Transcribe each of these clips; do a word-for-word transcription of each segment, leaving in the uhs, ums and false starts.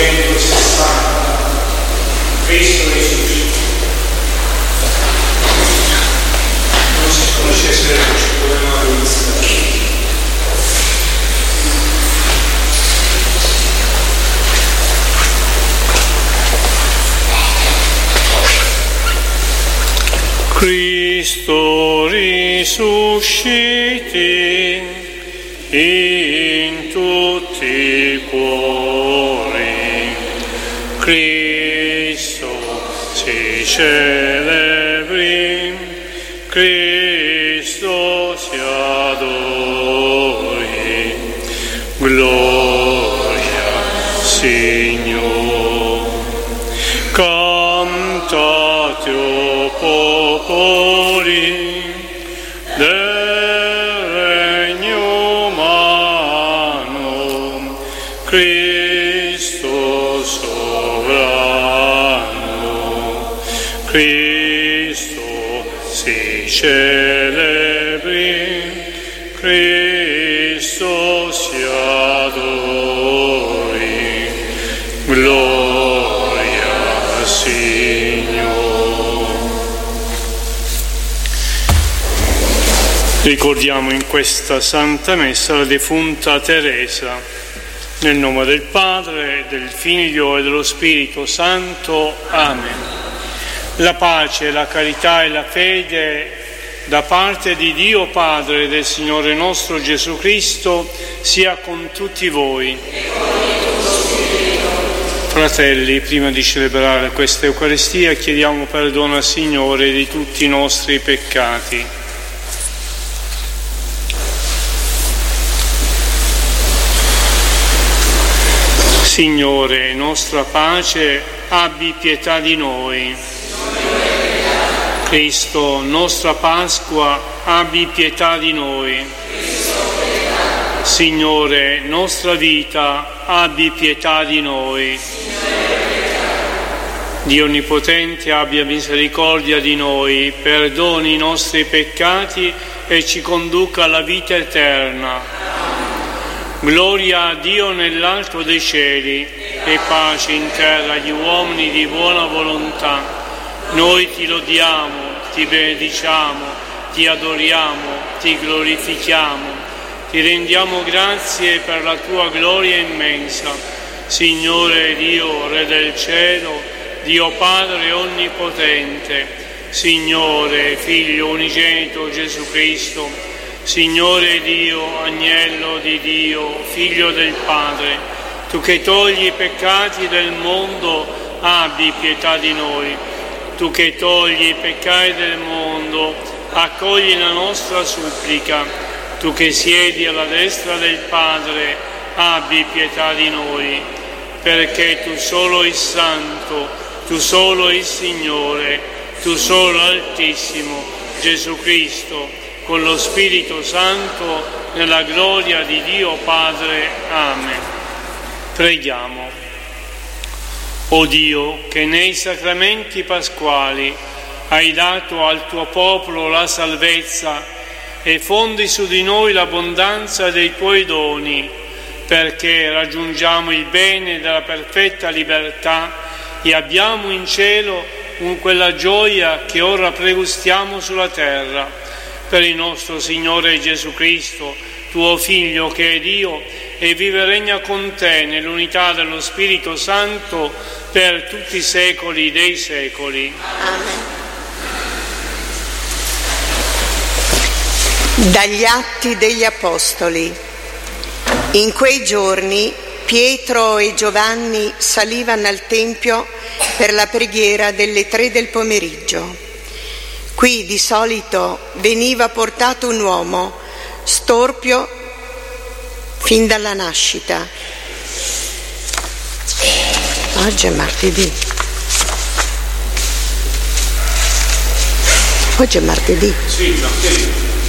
centosessanta, Cristo risuscita. Non si conoscesse il problema dell'Israele. Cristo risusciti in tutti i cuori, Cristo si celebri, Cristo si adori, gloria Signore. Cantate, o popoli del regno umano, Cristo sovrano, Cristo si celebri, Cristo si adori, gloria Signore. Ricordiamo in questa Santa Messa la defunta Teresa, nel nome del Padre, del Figlio e dello Spirito Santo. Amen. La pace, la carità e la fede da parte di Dio Padre e del Signore nostro Gesù Cristo sia con tutti voi. Fratelli, prima di celebrare questa Eucaristia chiediamo perdono al Signore di tutti i nostri peccati. Signore, nostra pace, abbi pietà di noi. Cristo, nostra Pasqua, abbi pietà di noi. Signore, nostra vita, abbi pietà di noi. Dio Onnipotente, abbia misericordia di noi, perdoni i nostri peccati e ci conduca alla vita eterna. Gloria a Dio nell'alto dei cieli e pace in terra agli uomini di buona volontà. Noi ti lodiamo, ti benediciamo, ti adoriamo, ti glorifichiamo, ti rendiamo grazie per la tua gloria immensa. Signore Dio, Re del cielo, Dio Padre onnipotente, Signore, Figlio unigenito Gesù Cristo, Signore Dio, Agnello di Dio, Figlio del Padre, tu che togli i peccati del mondo, abbi pietà di noi. Tu che togli i peccati del mondo, accogli la nostra supplica. Tu che siedi alla destra del Padre, abbi pietà di noi. Perché tu solo il Santo, tu solo il Signore, tu solo Altissimo, Gesù Cristo, con lo Spirito Santo, nella gloria di Dio Padre. Amen. Preghiamo. O Dio, che nei sacramenti pasquali hai dato al tuo popolo la salvezza e fondi su di noi l'abbondanza dei tuoi doni, perché raggiungiamo il bene della perfetta libertà e abbiamo in cielo un quella gioia che ora pregustiamo sulla terra. Per il nostro Signore Gesù Cristo, tuo Figlio che è Dio e vive e regna con te nell'unità dello Spirito Santo per tutti i secoli dei secoli. Amen. Dagli Atti degli Apostoli. In quei giorni Pietro e Giovanni salivano al Tempio per la preghiera delle tre del pomeriggio. Qui di solito veniva portato un uomo storpio fin dalla nascita. Oggi è martedì. Oggi è martedì. Sì, martedì.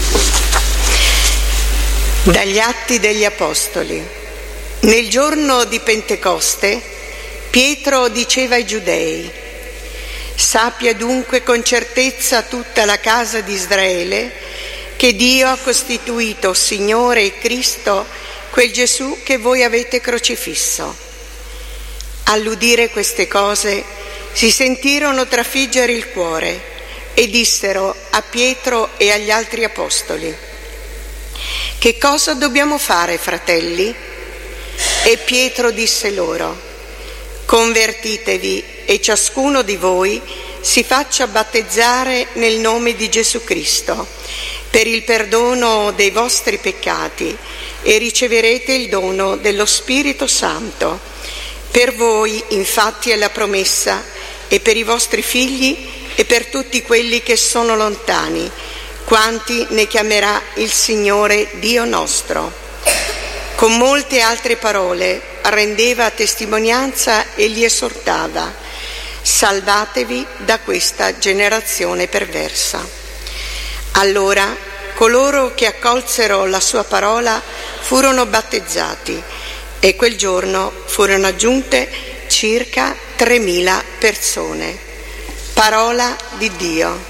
Dagli Atti degli Apostoli. Nel giorno di Pentecoste Pietro diceva ai Giudei: sappia dunque con certezza tutta la casa di Israele che Dio ha costituito Signore e Cristo quel Gesù che voi avete crocifisso. All'udire queste cose si sentirono trafiggere il cuore e dissero a Pietro e agli altri apostoli: «Che cosa dobbiamo fare, fratelli?» E Pietro disse loro: «Convertitevi e ciascuno di voi si faccia battezzare nel nome di Gesù Cristo per il perdono dei vostri peccati e riceverete il dono dello Spirito Santo. Per voi infatti è la promessa, e per i vostri figli e per tutti quelli che sono lontani, quanti ne chiamerà il Signore Dio nostro». Con molte altre parole rendeva testimonianza e li esortava: «Salvatevi da questa generazione perversa». Allora coloro che accolsero la sua parola furono battezzati e quel giorno furono aggiunte circa tremila persone. Parola di Dio.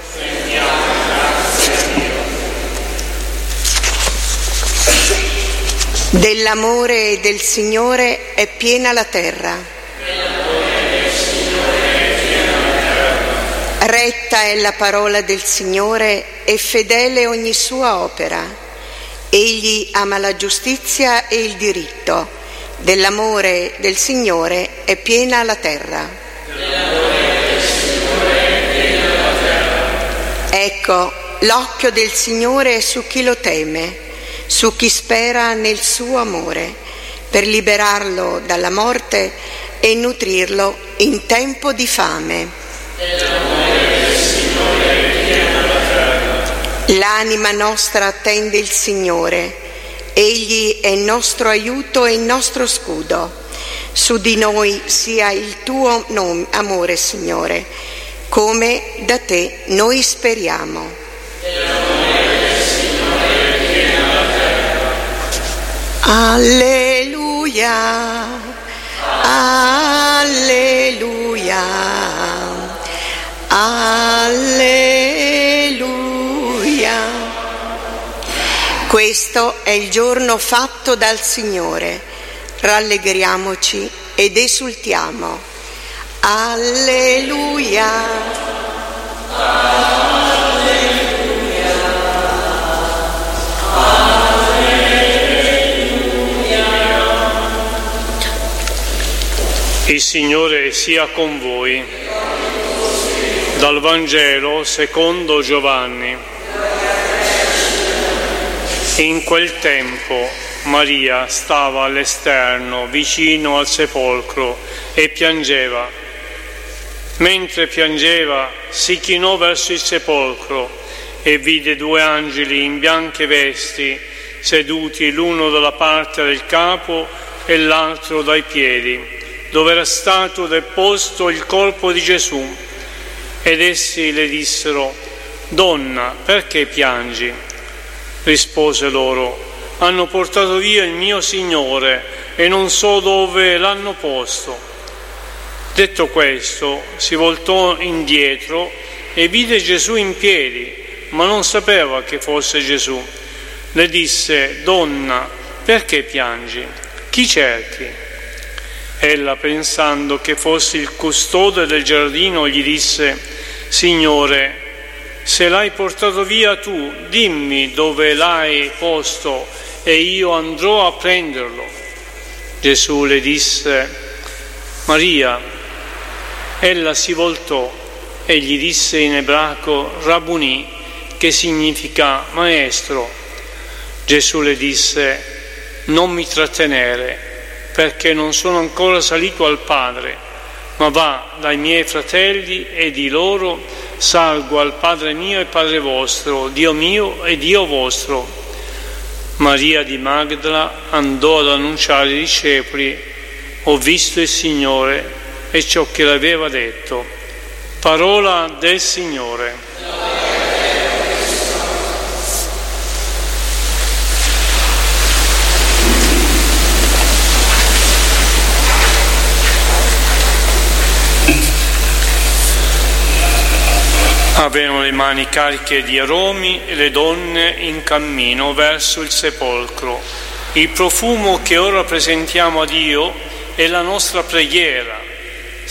Dell'amore del Signore è piena la terra. Retta è la parola del Signore e fedele ogni sua opera. Egli ama la giustizia e il diritto. Dell'amore del Signore è piena la terra. Ecco, l'occhio del Signore è su chi lo teme, su chi spera nel suo amore, per liberarlo dalla morte e nutrirlo in tempo di fame. L'anima nostra attende il Signore, Egli è il nostro aiuto e il nostro scudo. Su di noi sia il tuo nome, amore, Signore, come da te noi speriamo. Alleluia, alleluia, alleluia. Questo è il giorno fatto dal Signore. Rallegriamoci ed esultiamo. Alleluia. Alleluia. Alleluia. Il Signore sia con voi. Dal Vangelo secondo Giovanni. In quel tempo Maria stava all'esterno, vicino al sepolcro, e piangeva. Mentre piangeva, si chinò verso il sepolcro e vide due angeli in bianche vesti, seduti l'uno dalla parte del capo e l'altro dai piedi, dove era stato deposto il corpo di Gesù. Ed essi le dissero: «Donna, perché piangi?» Rispose loro: «Hanno portato via il mio Signore e non so dove l'hanno posto». Detto questo, si voltò indietro e vide Gesù in piedi, ma non sapeva che fosse Gesù. Le disse: «Donna, perché piangi? Chi cerchi?» Ella, pensando che fosse il custode del giardino, gli disse: «Signore, se l'hai portato via tu, dimmi dove l'hai posto e io andrò a prenderlo». Gesù le disse: «Maria». Ella si voltò e gli disse in ebraico Rabbuni, che significa maestro. Gesù le disse: «Non mi trattenere, perché non sono ancora salito al Padre, ma va dai miei fratelli e di loro salgo al Padre mio e Padre vostro, Dio mio e Dio vostro». Maria di Magdala andò ad annunciare ai discepoli: «Ho visto il Signore e ciò che le aveva detto». Parola del Signore. Avevano le mani cariche di aromi e le donne in cammino verso il sepolcro. Il profumo che ora presentiamo a Dio è la nostra preghiera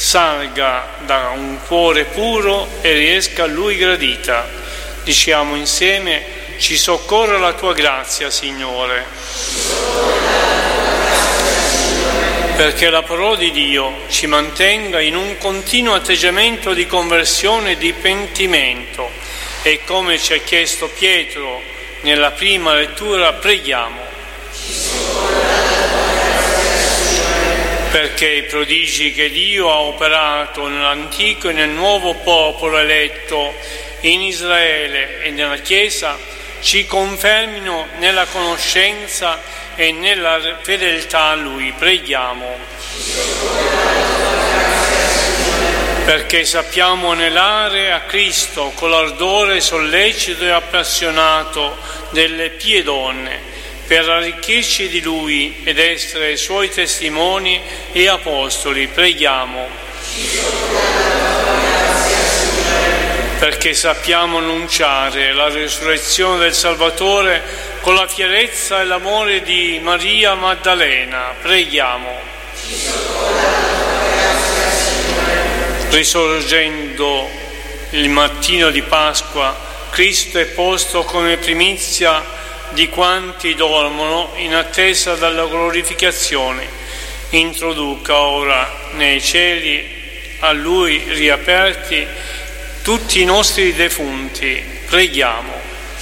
salga da un cuore puro e riesca a Lui gradita. Diciamo insieme: ci soccorra la tua grazia, Signore. Perché la parola di Dio ci mantenga in un continuo atteggiamento di conversione e di pentimento. E come ci ha chiesto Pietro nella prima lettura, preghiamo. Perché i prodigi che Dio ha operato nell'antico e nel nuovo popolo eletto in Israele e nella Chiesa ci confermino nella conoscenza e nella fedeltà a Lui. Preghiamo. Perché sappiamo anelare a Cristo con l'ardore sollecito e appassionato delle pie donne, per arricchirci di Lui ed essere Suoi testimoni e apostoli. Preghiamo. Perché sappiamo annunciare la risurrezione del Salvatore con la fierezza e l'amore di Maria Maddalena. Preghiamo. Risorgendo il mattino di Pasqua, Cristo è posto come primizia di quanti dormono in attesa della glorificazione. Introduca ora nei cieli, a Lui riaperti, tutti i nostri defunti. Preghiamo.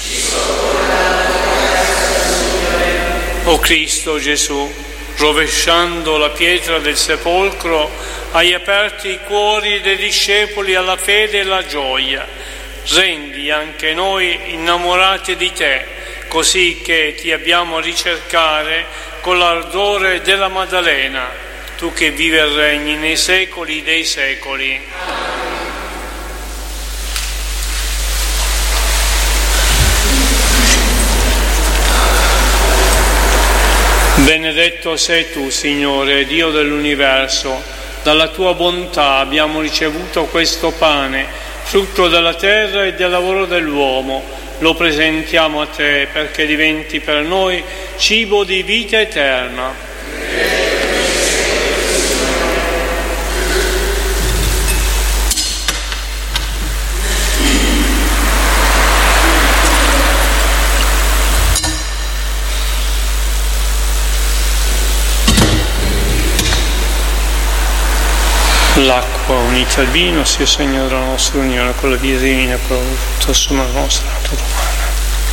O Cristo Gesù, rovesciando la pietra del sepolcro, hai aperto i cuori dei discepoli alla fede e alla gioia. Rendi anche noi innamorati di Te, così che ti abbiamo a ricercare con l'ardore della Maddalena, tu che vivi e regni nei secoli dei secoli. Benedetto sei tu, Signore, Dio dell'universo. Dalla tua bontà abbiamo ricevuto questo pane, frutto della terra e del lavoro dell'uomo. Lo presentiamo a Te perché diventi per noi cibo di vita eterna. L'acqua unita al vino sia segno della nostra unione con la vita divina, con la somma nostra natura umana.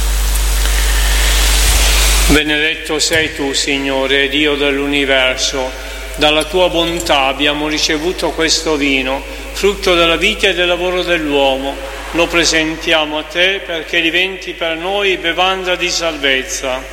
Benedetto sei tu, Signore, Dio dell'universo. Dalla tua bontà abbiamo ricevuto questo vino, frutto della vita e del lavoro dell'uomo. Lo presentiamo a Te perché diventi per noi bevanda di salvezza.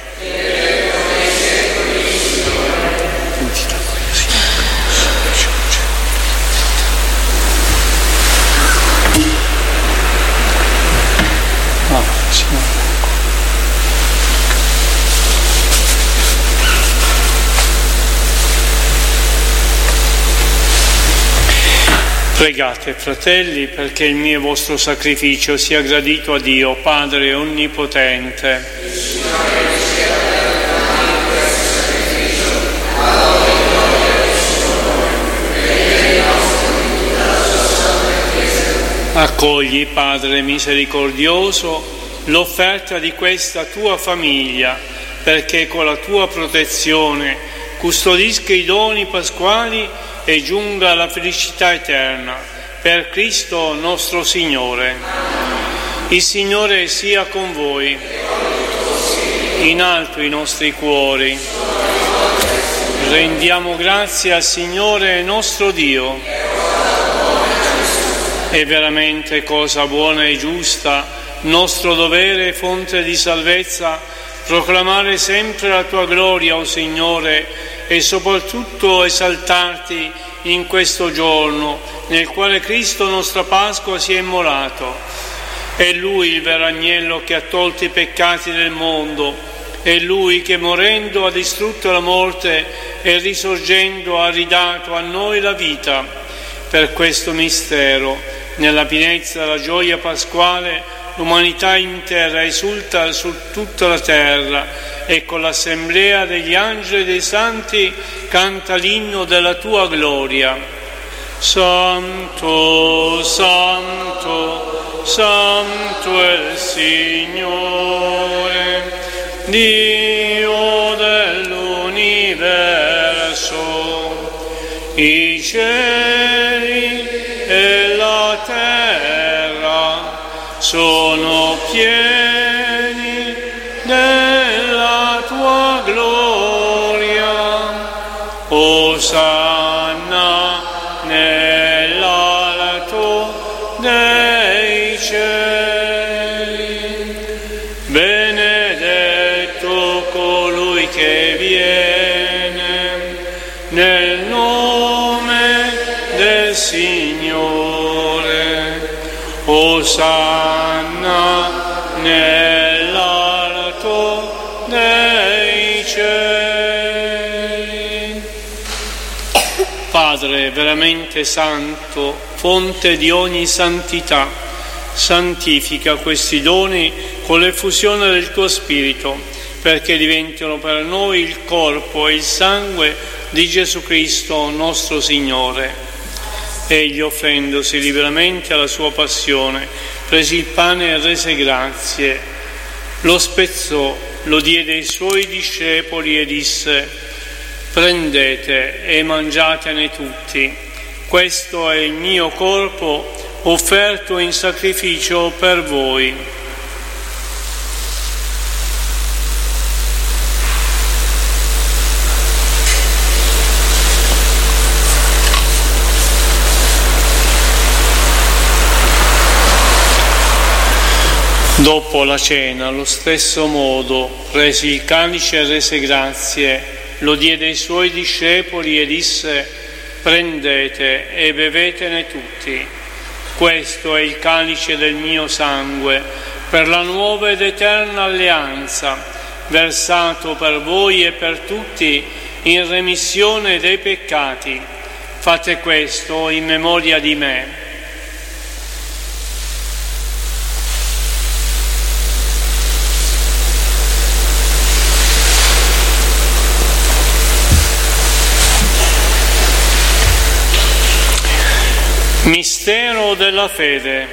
Pregate, fratelli, perché il mio e vostro sacrificio sia gradito a Dio, Padre Onnipotente. Accogli, Padre misericordioso, l'offerta di questa tua famiglia, perché con la tua protezione custodisca i doni pasquali e giunga alla felicità eterna, per Cristo nostro Signore. Il Signore sia con voi, in alto i nostri cuori. Rendiamo grazie al Signore nostro Dio. È veramente cosa buona e giusta, nostro dovere e fonte di salvezza, proclamare sempre la tua gloria, o Signore, e soprattutto esaltarti in questo giorno nel quale Cristo, nostra Pasqua, si è immolato. È Lui il vero agnello che ha tolto i peccati del mondo, è Lui che morendo ha distrutto la morte e risorgendo ha ridato a noi la vita. Per questo mistero, nella pienezza della gioia pasquale, l'umanità intera esulta su tutta la terra e con l'assemblea degli angeli e dei santi canta l'inno della tua gloria. Santo, Santo, Santo è il Signore, Dio dell'universo. I cieli e la terra sono pieni della tua gloria. Osanna nell'alto dei cieli. Benedetto colui che viene nel nome del Signore. Osanna nell'alto dei cieli. Padre veramente santo, fonte di ogni santità, santifica questi doni con l'effusione del tuo Spirito, perché diventino per noi il corpo e il sangue di Gesù Cristo nostro Signore. Egli, offrendosi liberamente alla sua passione, prese il pane e rese grazie, lo spezzò, lo diede ai suoi discepoli e disse: prendete e mangiatene tutti, questo è il mio corpo offerto in sacrificio per voi. Dopo la cena, allo stesso modo, prese il calice e rese grazie, lo diede ai suoi discepoli e disse: prendete e bevetene tutti, questo è il calice del mio sangue, per la nuova ed eterna alleanza, versato per voi e per tutti in remissione dei peccati. Fate questo in memoria di me. Mistero della fede.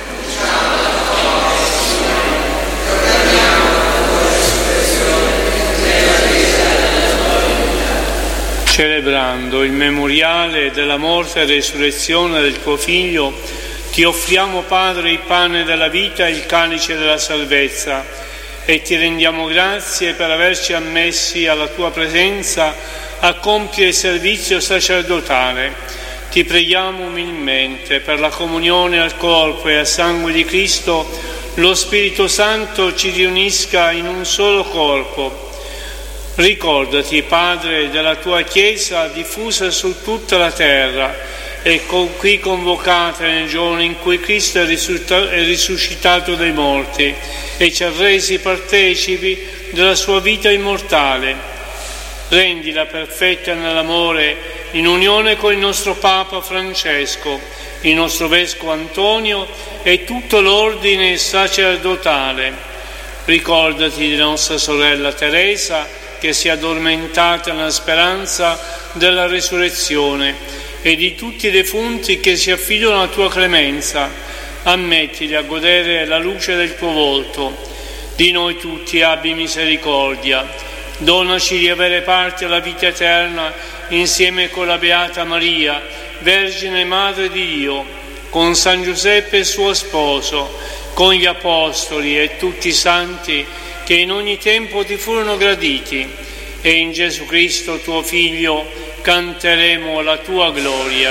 Celebrando il memoriale della morte e resurrezione del tuo Figlio, ti offriamo, Padre, il pane della vita e il calice della salvezza, e ti rendiamo grazie per averci ammessi alla tua presenza a compiere il servizio sacerdotale. Ti preghiamo umilmente per la comunione al corpo e al sangue di Cristo, lo Spirito Santo ci riunisca in un solo corpo. Ricordati, Padre, della tua Chiesa diffusa su tutta la terra e con qui convocata nel giorno in cui Cristo è risuscitato dai morti e ci ha resi partecipi della sua vita immortale. Rendila perfetta nell'amore, in unione con il nostro Papa Francesco, il nostro Vescovo Antonio e tutto l'ordine sacerdotale. Ricordati di nostra sorella Teresa, che si è addormentata nella speranza della risurrezione, e di tutti i defunti che si affidano alla tua clemenza. Ammettili a godere la luce del tuo volto. Di noi tutti abbi misericordia. Donaci di avere parte alla vita eterna insieme con la Beata Maria, Vergine Madre di Dio, con San Giuseppe suo sposo, con gli Apostoli e tutti i santi che in ogni tempo ti furono graditi, e in Gesù Cristo tuo Figlio canteremo la tua gloria.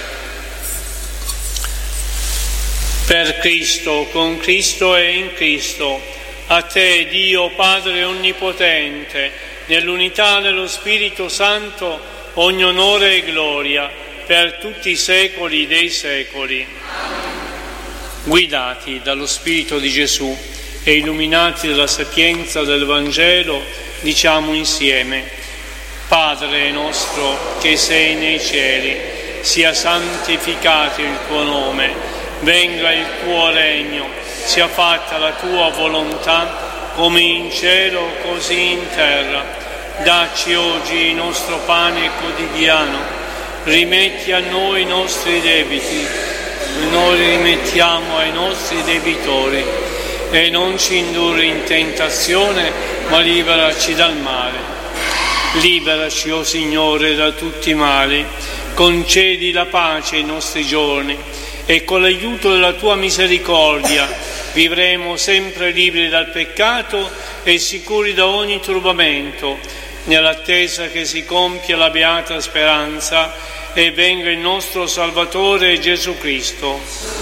Per Cristo, con Cristo e in Cristo, a te, Dio Padre Onnipotente, nell'unità dello Spirito Santo, ogni onore e gloria per tutti i secoli dei secoli. Guidati dallo Spirito di Gesù e illuminati dalla sapienza del Vangelo, diciamo insieme: Padre nostro che sei nei cieli, sia santificato il tuo nome, venga il tuo regno, sia fatta la tua volontà, come in cielo così in terra. Dacci oggi il nostro pane quotidiano rimetti a noi i nostri debiti, noi rimettiamo ai nostri debitori, e non ci indurre in tentazione, ma liberaci dal male. Liberaci, o Signore, da tutti i mali, concedi la pace ai nostri giorni, e con l'aiuto della Tua misericordia vivremo sempre liberi dal peccato e sicuri da ogni turbamento, nell'attesa che si compia la beata speranza e venga il nostro Salvatore Gesù Cristo.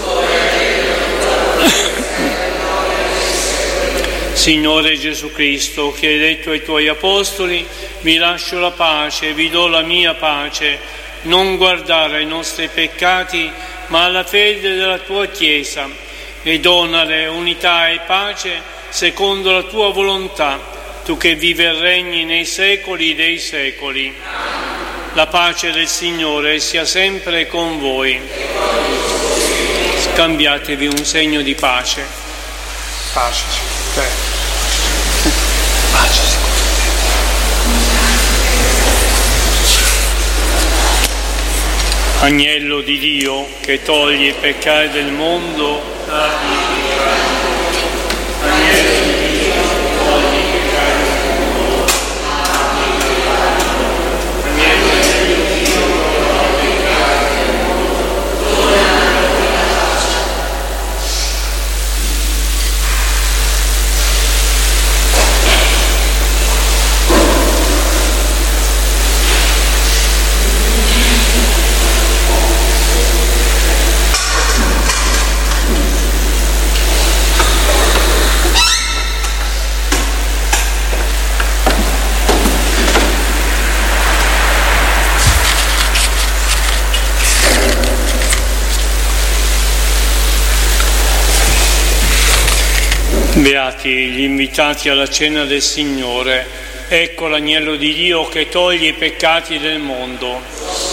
Signore Gesù Cristo, che hai detto ai Tuoi Apostoli: vi lascio la pace, vi do la mia pace, non guardare ai nostri peccati, ma alla fede della Tua Chiesa, e donale unità e pace secondo la Tua volontà, Tu che vivi e regni nei secoli dei secoli. La pace del Signore sia sempre con voi. Scambiatevi un segno di pace. Pace, te. Pace, Agnello di Dio, che toglie i peccati del mondo, abbi pietà. Agnello di Dio, che toglie i peccati del mondo, abbi pietà. Agnello di Dio, che toglie i peccati del mondo, Beati gli invitati alla cena del Signore. Ecco l'agnello di Dio che toglie i peccati del mondo.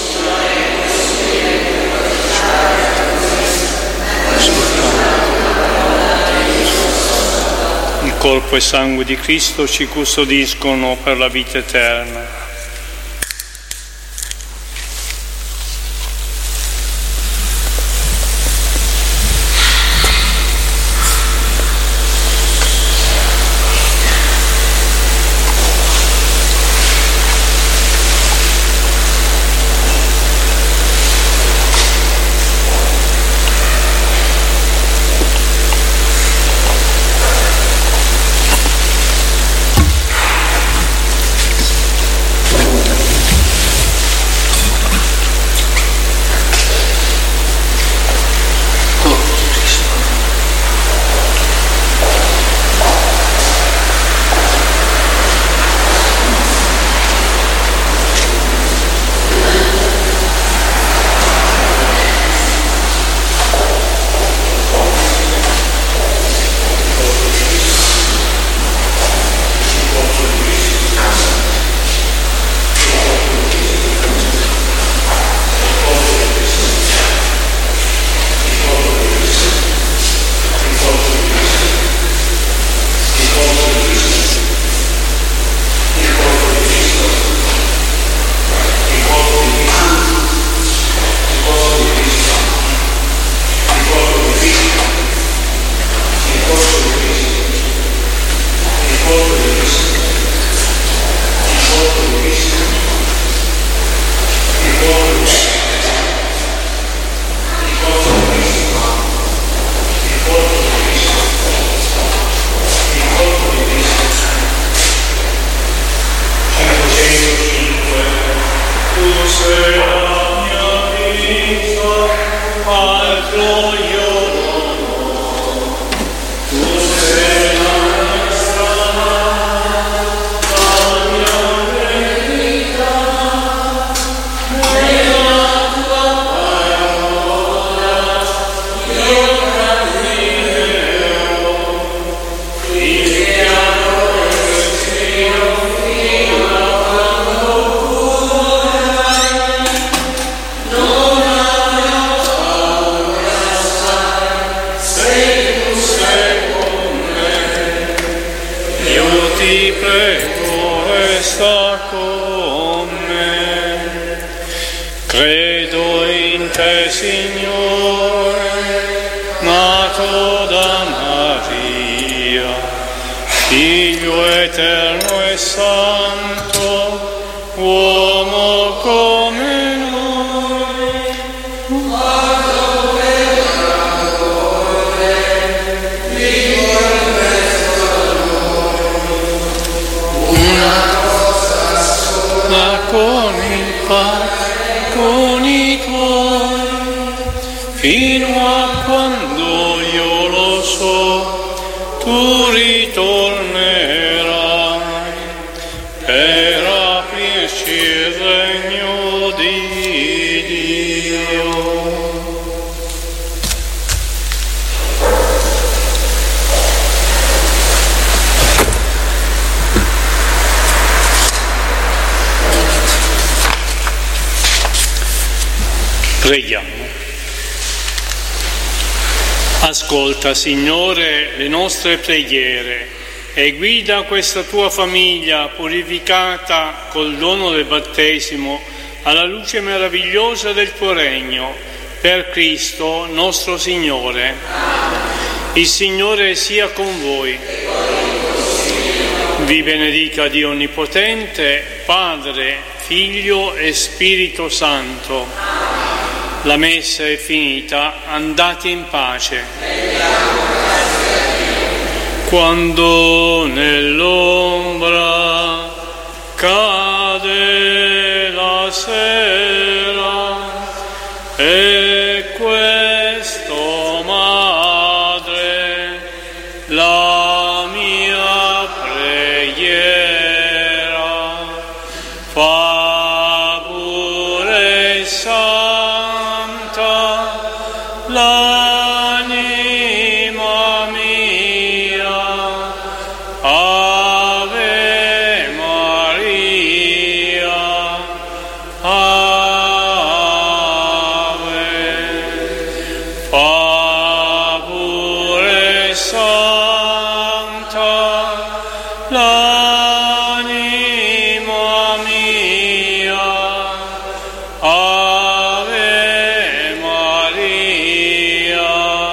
Il corpo e sangue di Cristo ci custodiscono per la vita eterna. Non te, Signore, nato da Maria, Figlio eterno e santo, uomo come noi, nato peccatori, vivo in mezzo a noi, una cosa sola con il Padre, con i tuoi, fino a quando io lo so, tu ritornerai per aprirci il regno di Dio. Preghiamo. Ascolta, Signore, le nostre preghiere e guida questa tua famiglia purificata col dono del battesimo alla luce meravigliosa del tuo regno, per Cristo nostro Signore. Il Signore sia con voi. Vi benedica Dio Onnipotente, Padre, Figlio e Spirito Santo. La messa è finita, andate in pace. Quando nell'ombra cade la sera e questo, Madre, la mia preghiera fa pure santa l'anima mia. Ave Maria, Ave, fa pure santa l'anima mia. Ave Maria,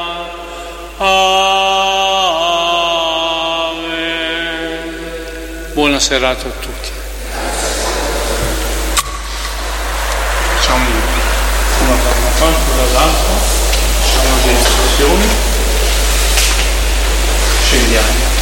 Ave. Buona serata a tutti. Facciamo una da una parte e dall'altra, facciamo delle istruzioni, scendiamo.